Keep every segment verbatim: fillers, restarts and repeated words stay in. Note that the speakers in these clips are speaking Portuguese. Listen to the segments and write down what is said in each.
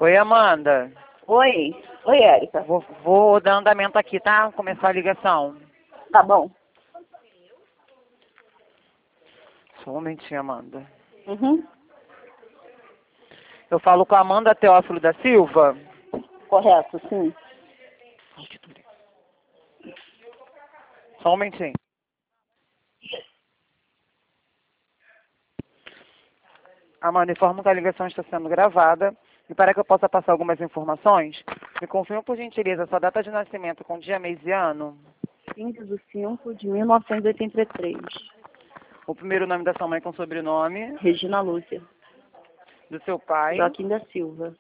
Oi, Amanda. Oi. Oi, Érica. Vou, vou dar andamento aqui, tá? Começar a ligação. Tá bom. Só um momentinho, Amanda. Uhum. Eu falo com a Amanda Teófilo da Silva. Correto, sim. Só um momentinho. Amanda, informo que a ligação está sendo gravada. E para que eu possa passar algumas informações, me confirma por gentileza a sua data de nascimento com dia, mês e ano. quinze de cinco de mil novecentos e oitenta e três. O primeiro nome da sua mãe com sobrenome. Regina Lúcia. Do seu pai. Joaquim da Silva.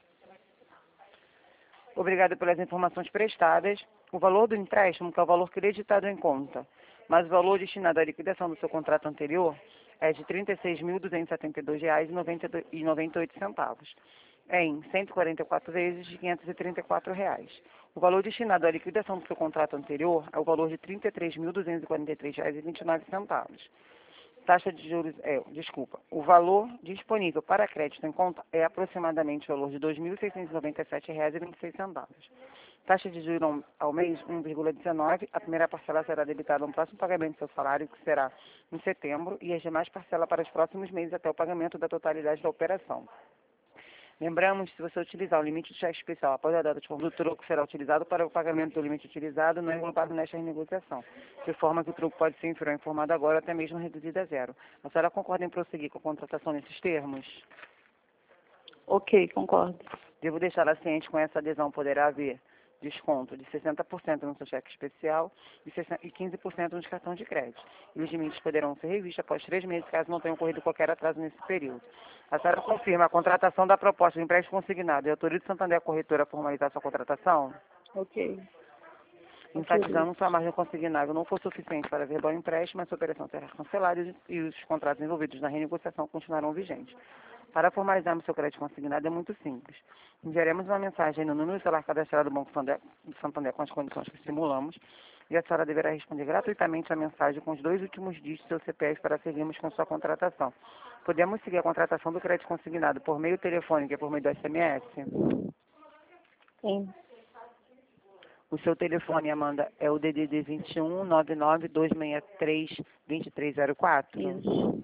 Obrigada pelas informações prestadas. O valor do empréstimo, que é o valor creditado em conta, mas o valor destinado à liquidação do seu contrato anterior é de trinta e seis mil duzentos e setenta e dois reais e noventa e oito centavos, em cento e quarenta e quatro vezes de quinhentos e trinta e quatro reais. O valor destinado à liquidação do seu contrato anterior é o valor de trinta e três mil duzentos e quarenta e três reais e vinte e nove centavos. Taxa de juros, é, desculpa, o valor disponível para crédito em conta é aproximadamente o valor de dois mil seiscentos e noventa e sete reais e vinte e seis centavos. Taxa de juros ao mês, um vírgula dezenove. A primeira parcela será debitada no próximo pagamento do seu salário, que será em setembro, e as demais parcelas para os próximos meses até o pagamento da totalidade da operação. Lembramos, se você utilizar o limite de cheque especial após a data de forma do troco, será utilizado para o pagamento do limite utilizado, não englobado nesta renegociação, de forma que o troco pode ser inferior ao informado agora, até mesmo reduzido a zero. A senhora concorda em prosseguir com a contratação nesses termos? Ok, concordo. Devo deixá-la ciente, com essa adesão poderá haver desconto de sessenta por cento no seu cheque especial e quinze por cento nos cartões de crédito. E os limites poderão ser revistos após três meses, caso não tenha ocorrido qualquer atraso nesse período. A senhora confirma a contratação da proposta de empréstimo consignado e autoriza o Santander a corretora a formalizar sua contratação? Ok. Enfatizando que a margem consignada não for suficiente para verbal empréstimo, essa operação será cancelada e os contratos envolvidos na renegociação continuarão vigentes. Para formalizarmos seu crédito consignado é muito simples. Enviaremos uma mensagem no número celular cadastrado do Banco Santander, Santander com as condições que simulamos, e a senhora deverá responder gratuitamente a mensagem com os dois últimos dígitos do seu C P F para seguirmos com sua contratação. Podemos seguir a contratação do crédito consignado por meio telefônico e por meio do S M S? Sim. O seu telefone, Amanda, é o D D D vinte e um, nove nove dois seis três, dois três zero quatro? Isso.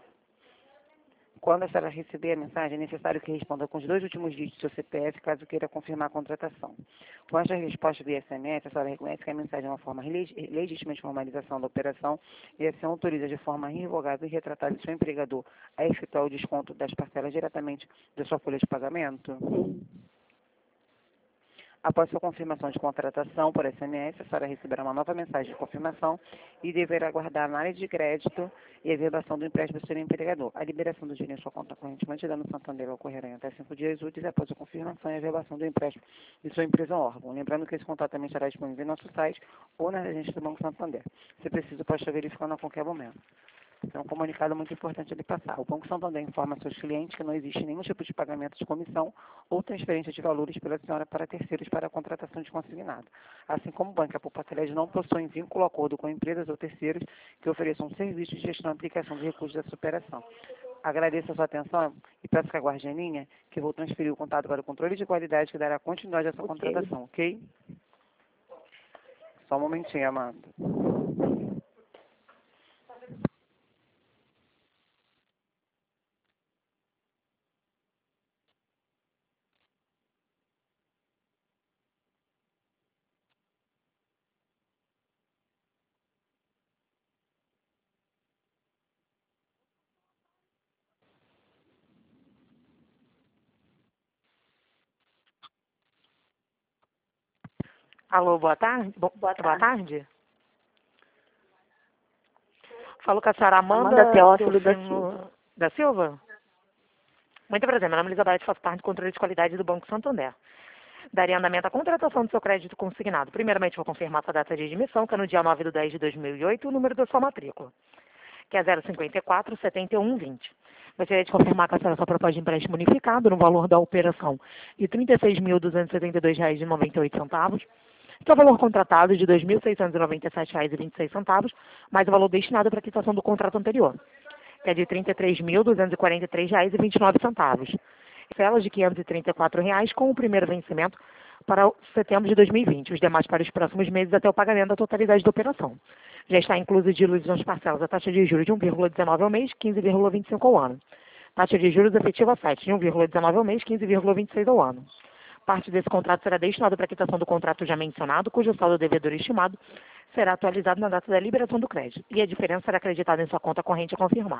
Quando a senhora receber a mensagem, é necessário que responda com os dois últimos dígitos do seu C P F, caso queira confirmar a contratação. Com esta resposta via S M S, a senhora reconhece que a mensagem é uma forma legítima de formalização da operação e assim autoriza de forma irrevogável e retratável seu empregador a efetuar o desconto das parcelas diretamente da sua folha de pagamento? Sim. Após sua confirmação de contratação por S M S, a senhora receberá uma nova mensagem de confirmação e deverá aguardar a análise de crédito e a verbação do empréstimo do seu empregador. A liberação do dinheiro em sua conta corrente mantida no Santander ocorrerá em até cinco dias úteis após a confirmação e a verbação do empréstimo de sua empresa ou órgão. Lembrando que esse contato também estará disponível em nosso site ou na agência do Banco Santander. Se preciso, pode estar verificando a qualquer momento. É um comunicado muito importante de passar. O Banco Santander informa seus clientes que não existe nenhum tipo de pagamento de comissão ou transferência de valores pela senhora para terceiros para a contratação de consignado. Assim como o Banco, a Poupança não possui vínculo ou acordo com empresas ou terceiros que ofereçam serviços de gestão e aplicação de recursos dessa operação. Agradeço a sua atenção e peço que aguarde a linha, que vou transferir o contato para o controle de qualidade que dará continuidade a essa Ok. contratação, ok? Só um momentinho, Amanda. Alô, boa tarde. Bo- Boa boa tarde. tarde. Falo com a senhora Amanda, Amanda Teófilo da Teofilo Silva. da Silva. Muito prazer, meu nome é Elizabeth, faço parte do controle de qualidade do Banco Santander. Daria andamento à contratação do seu crédito consignado. Primeiramente, vou confirmar sua data de admissão, que é no dia nove de dez de dois mil e oito, o número da sua matrícula, que é zero cinquenta e quatro, setenta e um, vinte. Gostaria de confirmar com a senhora sua proposta de empréstimo unificado no valor da operação de trinta e seis mil duzentos e setenta e dois reais e noventa e oito centavos. Seu valor contratado de dois mil seiscentos e noventa e sete reais e vinte e seis centavos, mais o valor destinado para a quitação do contrato anterior, que é de trinta e três mil duzentos e quarenta e três reais e vinte e nove centavos. parcelas de quinhentos e trinta e quatro reais, com o primeiro vencimento para o setembro de dois mil e vinte, os demais para os próximos meses até o pagamento da totalidade da operação. Já está incluso de luz nas parcelas a taxa de juros de um vírgula dezenove ao mês, quinze vírgula vinte e cinco ao ano. Taxa de juros efetiva sete de um vírgula dezenove ao mês, quinze vírgula vinte e seis ao ano. Parte desse contrato será destinado para a quitação do contrato já mencionado, cujo saldo devedor estimado será atualizado na data da liberação do crédito, e a diferença será acreditada em sua conta corrente a confirmar.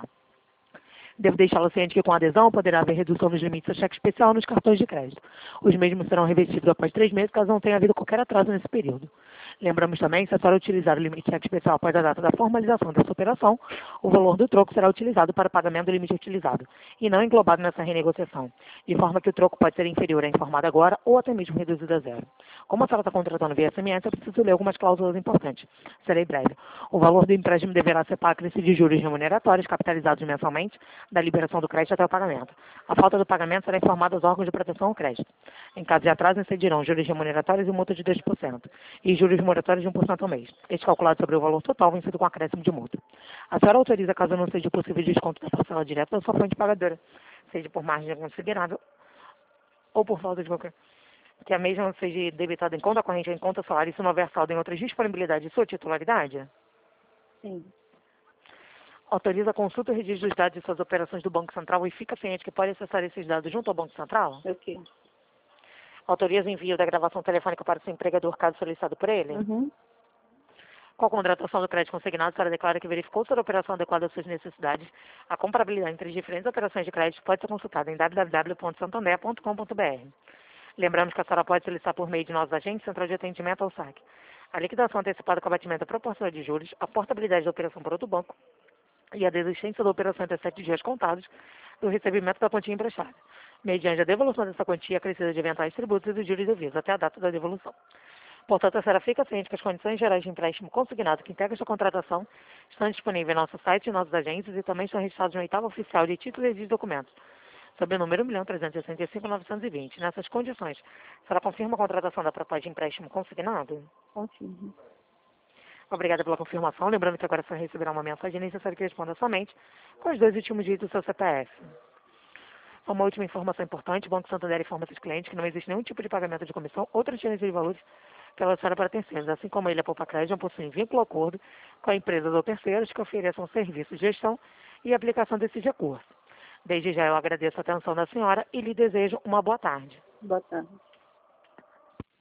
Devo deixá-lo ciente que com a adesão poderá haver redução nos limites a cheque especial nos cartões de crédito. Os mesmos serão revestidos após três meses, caso não tenha havido qualquer atraso nesse período. Lembramos também, se a senhora utilizar o limite de cheque especial após a data da formalização dessa operação, o valor do troco será utilizado para o pagamento do limite utilizado, e não englobado nessa renegociação, de forma que o troco pode ser inferior à informada agora ou até mesmo reduzido a zero. Como a senhora está contratando via S M S, eu preciso ler algumas cláusulas importantes. Serei breve. O valor do empréstimo deverá ser pago de juros remuneratórios capitalizados mensalmente da liberação do crédito até o pagamento. A falta do pagamento será informada aos órgãos de proteção ao crédito. Em caso de atraso, incidirão juros remuneratórios e multa de dois por cento, e juros moratórios de um por cento ao mês. Este calculado sobre o valor total, vencido com acréscimo de multa. A senhora autoriza, caso não seja possível desconto da parcela direta da sua fonte pagadora, seja por margem considerável ou por falta de qualquer, que a mesma seja debitada em conta corrente ou em conta salário, se não houver saldo em outras disponibilidades de sua titularidade? Sim. Autoriza a consulta e registro dos dados de suas operações do Banco Central e fica ciente que pode acessar esses dados junto ao Banco Central? Ok. Autoriza o envio da gravação telefônica para o seu empregador, caso solicitado por ele? Uhum. Com a contratação do crédito consignado, a senhora declara que verificou se a operação adequada às suas necessidades. A comparabilidade entre as diferentes operações de crédito pode ser consultada em w w w ponto santander ponto com ponto b r. Lembramos que a senhora pode solicitar por meio de nossos agentes, central de atendimento ao saque. A liquidação antecipada com abatimento proporcional de juros, a portabilidade da operação por outro banco e a desistência da operação até sete dias contados do recebimento da quantia emprestada, mediante a devolução dessa quantia acrescida de eventuais tributos e dos juros devidos até a data da devolução. Portanto, a senhora fica ciente que as condições gerais de empréstimo consignado que integram esta contratação estão disponíveis em nosso site e nossos agências e também estão registrados no oitavo oficial de títulos e de documentos, sob o número um milhão trezentos e sessenta e cinco mil novecentos e vinte. Nessas condições, a senhora confirma a contratação da proposta de empréstimo consignado? Confirmo. Obrigada pela confirmação. Lembrando que agora a senhora receberá uma mensagem necessária que responda somente com os dois últimos dígitos do seu C P F. Uma última informação importante: o Banco Santander informa seus clientes que não existe nenhum tipo de pagamento de comissão ou transferência de valores pela senhora para terceiros, assim como ele, a Poupa Crédito, não possuem vínculo ou acordo com empresas ou terceiros que ofereçam serviços de gestão e aplicação desses recursos. Desde já eu agradeço a atenção da senhora e lhe desejo uma boa tarde. Boa tarde.